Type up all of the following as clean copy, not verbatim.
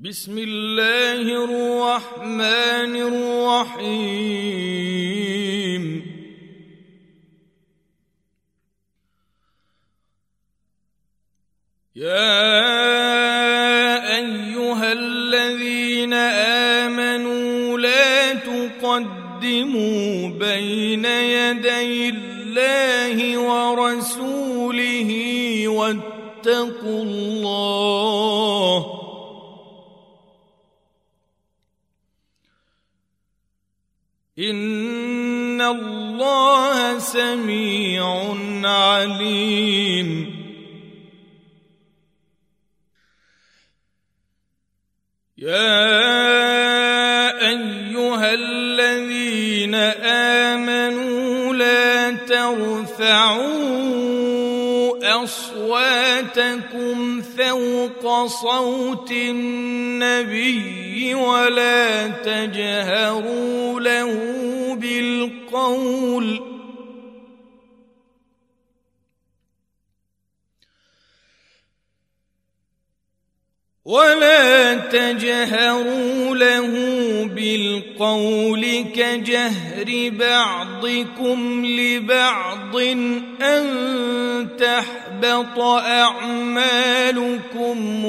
بسم الله الرحمن الرحيم يا أيها الذين آمنوا لا تقدموا بين يدي الله ورسوله واتقوا الله إن الله سميع عليم يا أيها الذين آمنوا لا ترفعوا أصواتكم فوق صوت النبي ولا تجهروا له بالقول كجهر بعضكم لبعض أن تحبط أعمالكم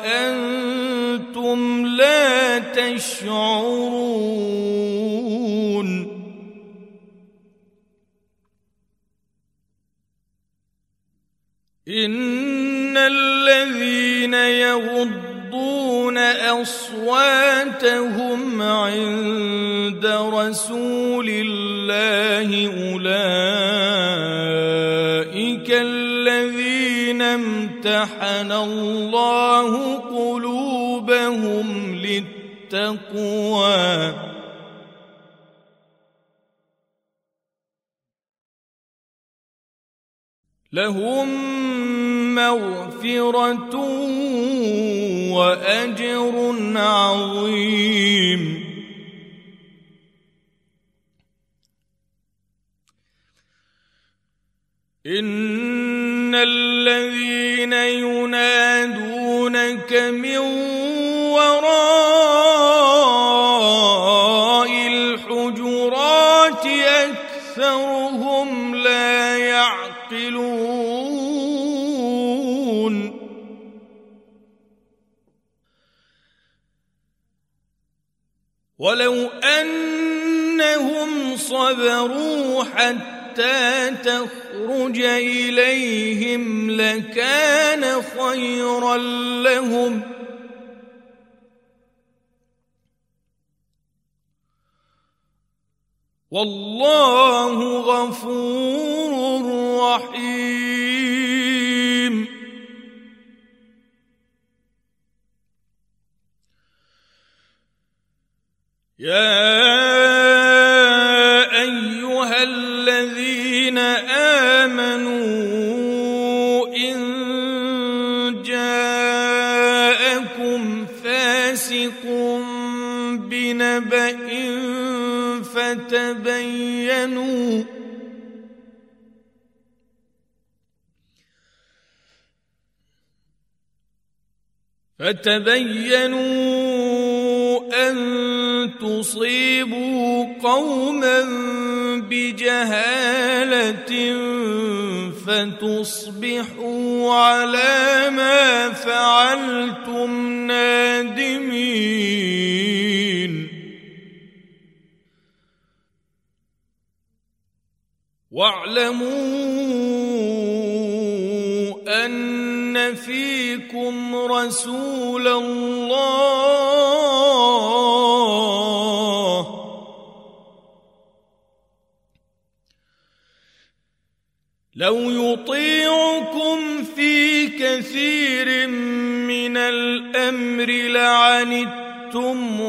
وأنتم لا تشعرون إن الذين يغضون أصواتهم عند رسول الله أولئك الذين امتحن الله قلوبهم للتقوى لهم مغفرة وأجر عظيم إن الذين ينادونك من وراء الحجرات أكثرهم لا يعقلون ولو أنهم صبروا حتى تخرج إليهم لكان خيرا لهم والله غفور رحيم يا أيها الذين آمنوا إن جاءكم فاسق بنبأ فتبينوا أن تصيبوا قوما بجهالة فتصبحوا على ما فعلتم نادمين واعلموا أن فيكم رسول الله لو يطيعكم في كثير من الأمر لعنتم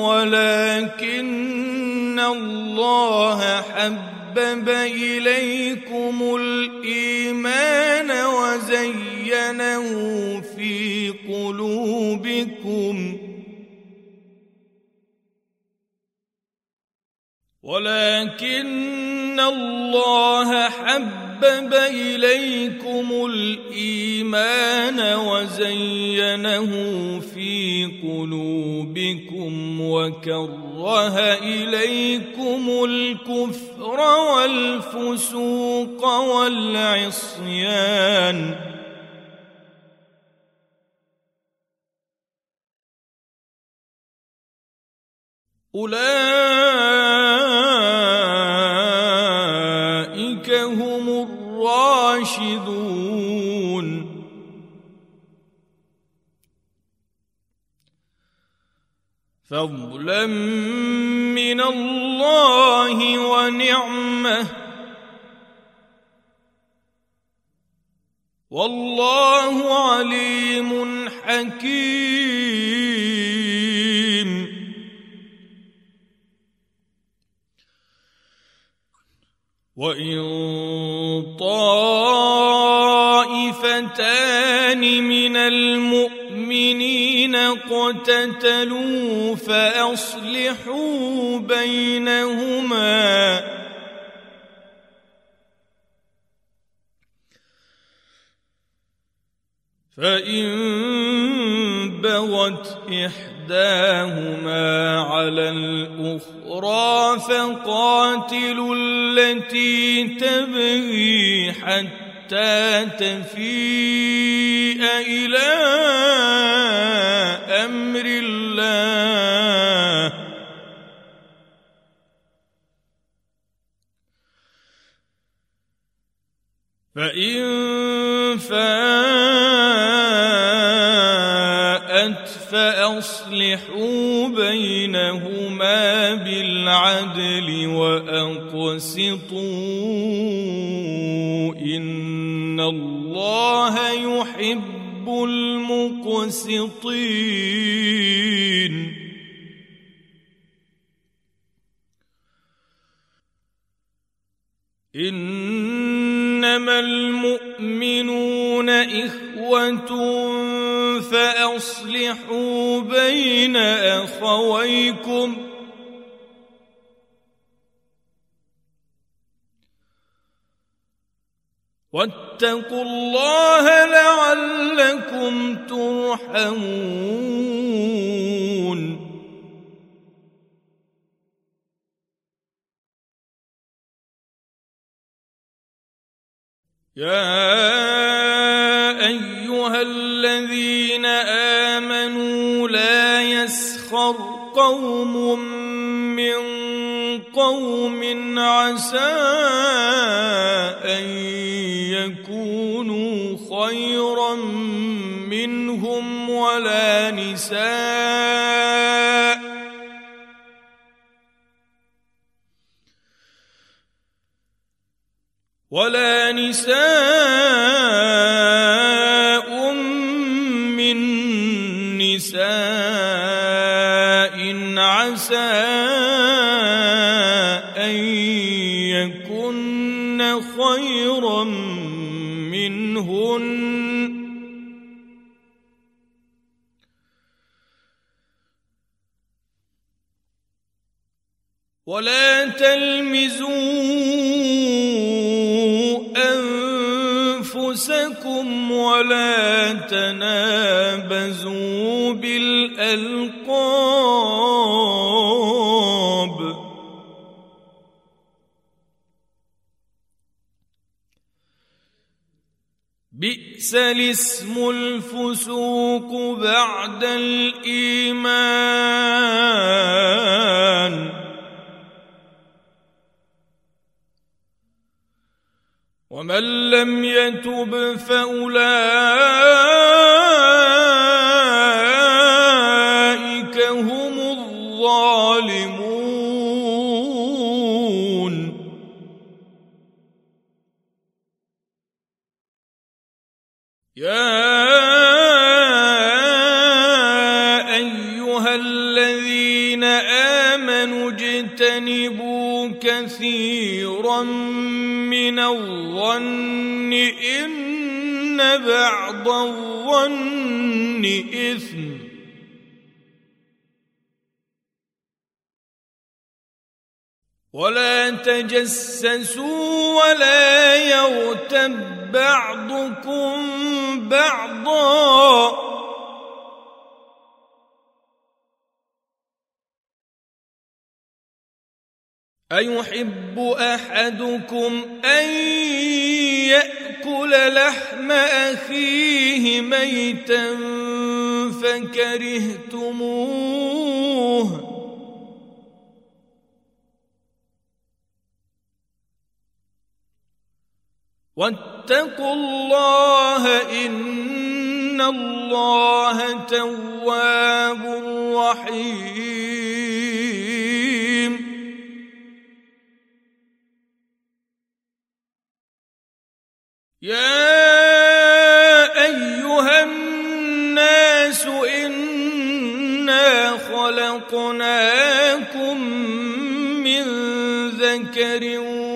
ولكن الله حبب إليكم الإيمان وزينه في قلوبكم ولكن الله حبب إليكم الإيمان وزينه في قلوبكم وكره إليكم الكفر والفسوق والعصيان أولئك هم الراشدون فضلا من الله ونعمة والله عليم حكيم وإن طائفتان من المؤمنين اقتتلوا فأصلحوا بينهما فإن بغت إحداهما على الأخرى فقاتلوا التي تبغي حتى تفيء إلى أمر الله فإن فاءت فأصلحوا بينهما بالعدل وأقسطوا إن الله يحب المقسطين إنما المؤمنون إخوة فأصلحوا بين أخويكم واتقوا الله لعلكم ترحمون يا أيها الذين آمنوا لا يسخر قوم من قوم عسى أن يكونوا خيرا منهم ولا نساء من نساء عسى أن يكن خيرا منهن ولا تلمزوا أنفسكم ولا تنابزوا بالألقاب بئس الاسم الفسوق بعد الإيمان ومن لم يتب فأولئك هم الظالمون يا أيها الذين آمنوا اجتنبوا كثيرا من الظن إن بعض الظن إثم ولا تجسسوا ولا يغتب بعضكم بعضا أيحب أحدكم أن يأكل لحم أخيه ميتا فكرهتموه واتقوا الله إن الله تواب رحيم يا أيها الناس إنا خلقناكم من ذكر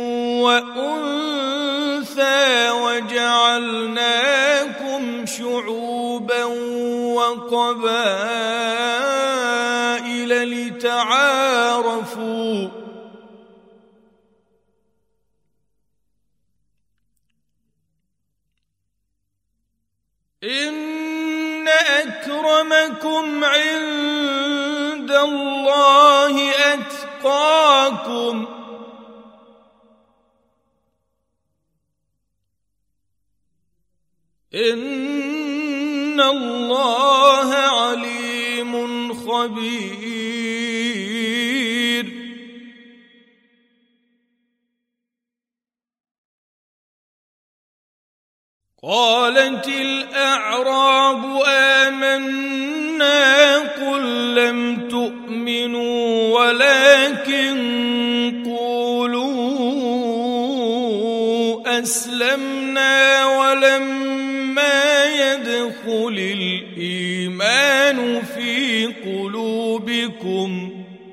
وأنثى وجعلناكم شعوبا وقبائل لتعارفوا إن أكرمكم عند الله أتقاكم إن الله عليم خبير قالت الأعراب آمنا قل لم تؤمنوا ولكن قولوا أسلمنا ولما يدخل الإيمان في قلوبكم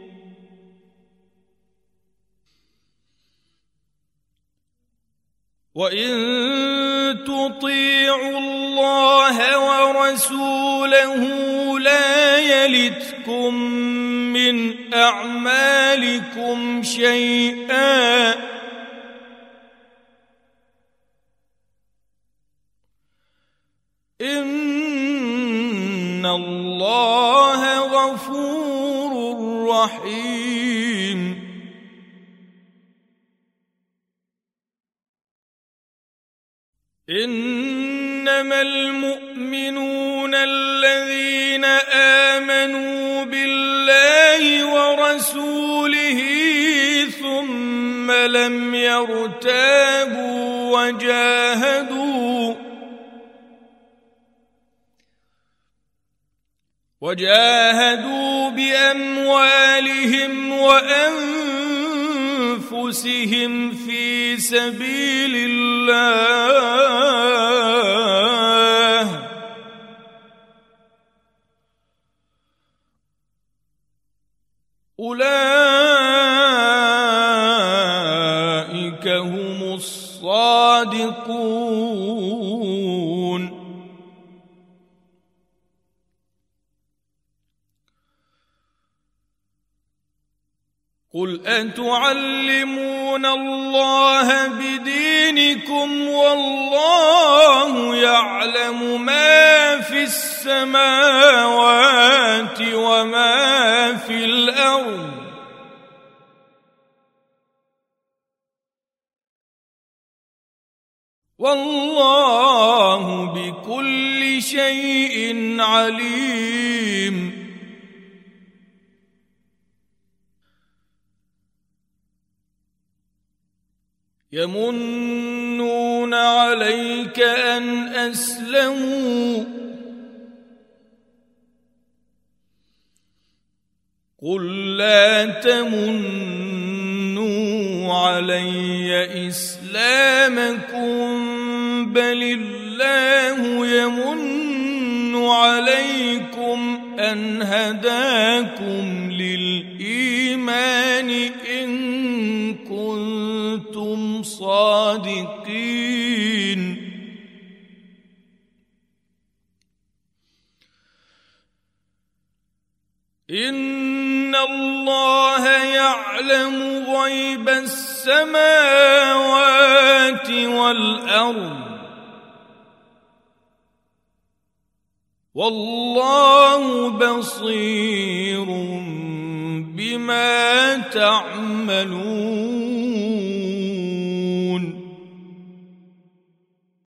وإن تطيعوا الله ورسوله لا يلتكم من أعمالكم شيئا إن الله غفور رحيم إنما المؤمنون الذين آمنوا بالله ورسوله ثم لم يرتابوا وجاهدوا بأموالهم وأنفسهم في سبيل الله أولئك هم الصادقون قل أتعلمون الله بدينكم والله يعلم ما في السماوات وما في الأرض والله بكل شيء عليم يمنون عليك أن أسلموا قل لا تمنوا علي إسلامكم بل الله يمن عليكم أن هداكم للإيمان إن كنتم صادقين إن إن الله يعلم غيب السماوات والأرض والله بصير بما تعملون